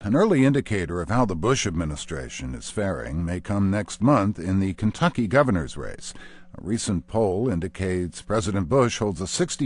An early indicator of how the Bush administration is faring may come next month in the Kentucky governor's race. A recent poll indicates President Bush holds a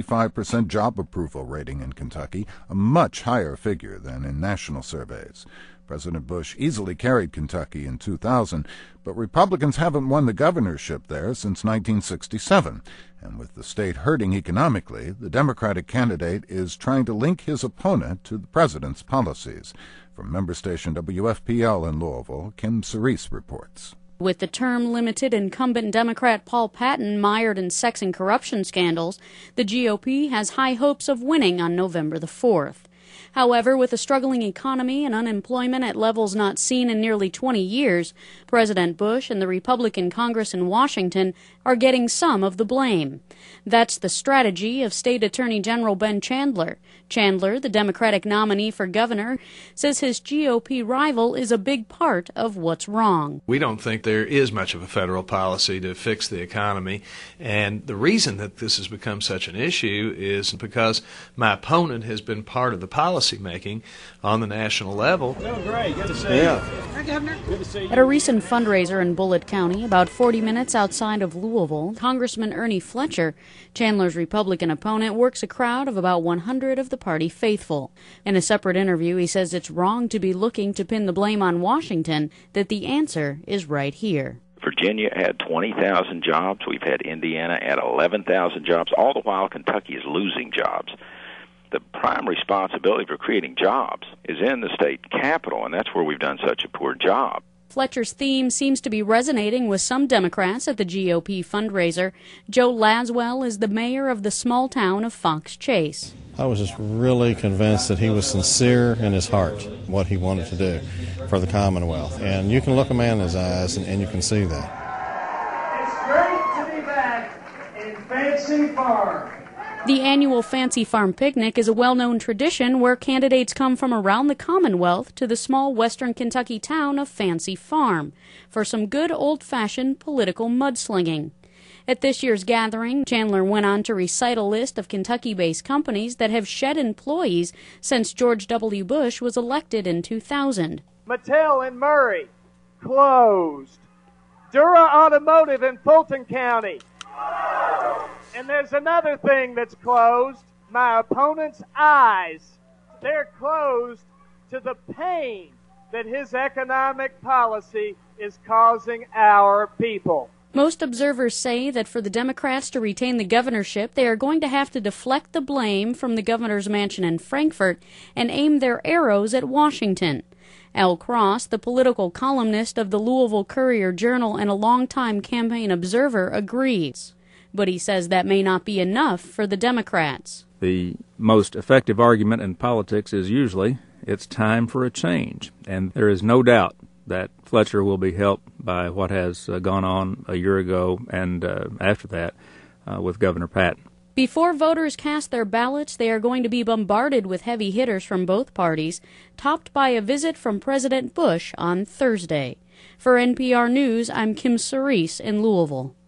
65% job approval rating in Kentucky, a much higher figure than in national surveys. President Bush easily carried Kentucky in 2000, but Republicans haven't won the governorship there since 1967. And with the state hurting economically, the Democratic candidate is trying to link his opponent to the president's policies. From member station WFPL in Louisville, Kim Cerise reports. With the term-limited incumbent Democrat Paul Patton mired in sex and corruption scandals, the GOP has high hopes of winning on November the 4th. However, with a struggling economy and unemployment at levels not seen in nearly 20 years, President Bush and the Republican Congress in Washington are getting some of the blame. That's the strategy of State Attorney General Ben Chandler. Chandler, the Democratic nominee for governor, says his GOP rival is a big part of what's wrong. We don't think there is much of a federal policy to fix the economy, and the reason that this has become such an issue is because my opponent has been part of the policy making on the national level. Doing great. Good to see you. Hi, Governor. Good to see you. At a recent fundraiser in Bullitt County, about 40 minutes outside of Louisville, Congressman Ernie Fletcher, Chandler's Republican opponent, works a crowd of about 100 of the party faithful. In a separate interview, he says it's wrong to be looking to pin the blame on Washington, that the answer is right here. Virginia had 20,000 jobs. We've had Indiana add 11,000 jobs. All the while, Kentucky is losing jobs. The prime responsibility for creating jobs is in the state capital, and that's where we've done such a poor job. Fletcher's theme seems to be resonating with some Democrats at the GOP fundraiser. Joe Laswell is the mayor of the small town of Fox Chase. I was just really convinced that he was sincere in his heart, what he wanted to do for the Commonwealth. And you can look a man in his eyes, and you can see that. It's great to be back in Fancy Farm. The annual Fancy Farm Picnic is a well-known tradition where candidates come from around the Commonwealth to the small western Kentucky town of Fancy Farm for some good old-fashioned political mudslinging. At this year's gathering, Chandler went on to recite a list of Kentucky-based companies that have shed employees since George W. Bush was elected in 2000. Mattel in Murray, closed. Dura Automotive in Fulton County. And there's another thing that's closed, my opponent's eyes. They're closed to the pain that his economic policy is causing our people. Most observers say that for the Democrats to retain the governorship, they are going to have to deflect the blame from the governor's mansion in Frankfort and aim their arrows at Washington. Al Cross, the political columnist of the Louisville Courier-Journal and a longtime campaign observer, agrees. But he says that may not be enough for the Democrats. The most effective argument in politics is usually it's time for a change. And there is no doubt that Fletcher will be helped by what has gone on a year ago and after that with Governor Patton. Before voters cast their ballots, they are going to be bombarded with heavy hitters from both parties, topped by a visit from President Bush on Thursday. For NPR News, I'm Kim Cerise in Louisville.